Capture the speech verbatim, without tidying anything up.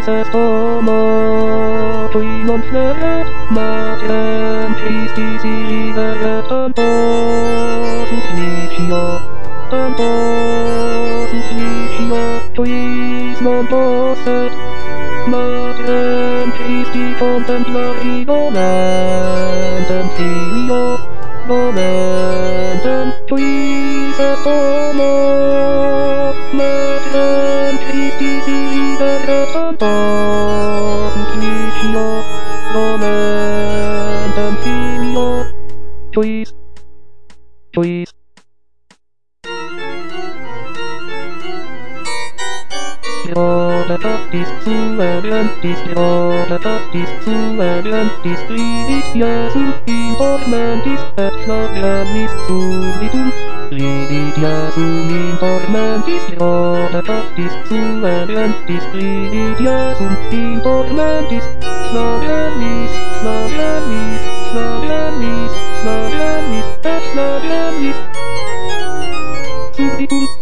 Jesus Tomo, Twin on Flat, Martin, Tasty Silver, Tanto, Suplicio, Tanto, Suplicio, Twins non posset, Martin, Tasty Contemplari, Volantem, Filio, Volantem, Jesus Tomo, Martin, Tasty Silver, Tanto, Suplicio, Volantem, Filio, Twins, Twins. Leora Baptis Suaviantis, Leora Baptis Suaviantis, Riditia sum informantis, et Flavianis subitum, Riditia sum informantis, Leora Baptis Suaviantis, Riditia sum informantis, Flavianis, Flavianis, Flavianis, Flavianis, et Flavianis subitum.